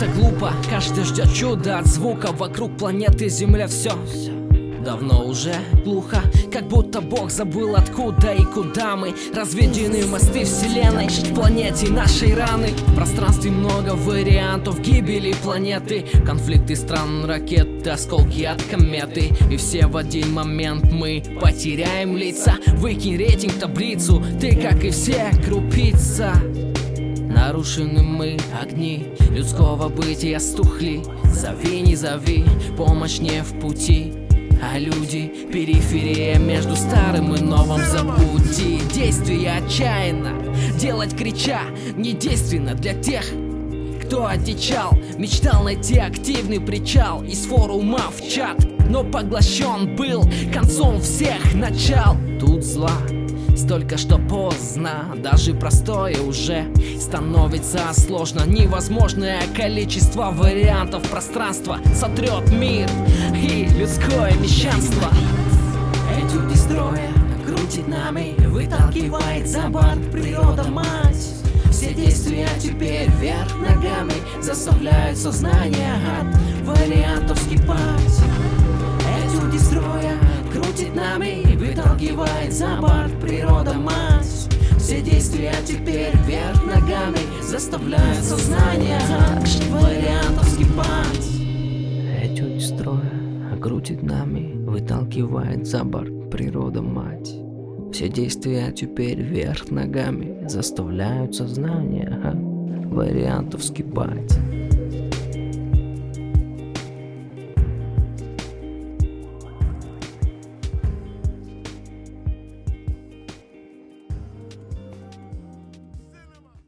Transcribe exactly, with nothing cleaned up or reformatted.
как-то глупо, каждый ждет чуда от звука. Вокруг планеты Земля все давно уже глухо, как будто Бог забыл, откуда и куда мы. Разведены мосты вселенной, в планете нашей раны. В пространстве много вариантов гибели планеты. Конфликты стран, ракеты, осколки от кометы. И все в один момент мы потеряем лица. Выкинь рейтинг, таблицу, ты, как и все, крупица. Нарушены мы, огни людского бытия стухли. Зови, не зови, помощь не в пути. А люди — периферия между старым и новым. Забудьте действия отчаянно делать крича, не действенно для тех, кто одичал. Мечтал найти активный причал из форума в чат, но поглощен был концом всех начал. Тут зла столько, что поздно, даже простое уже становится сложно. Невозможное количество вариантов пространства сотрет мир и людское мещанство. Этюды строя крутит нами, выталкивает за борт природа мать. Все действия теперь вверх ногами заставляют сознание от вариантов скипать. Этюды строя крутит нами, выталкивает за борт природа мать. Все действия теперь вверх ногами заставляют сознание от вариантов скипать. Этюд строя крутит нами, выталкивает за борт природа мать. Все действия теперь вверх ногами заставляют сознание от вариантов скипать.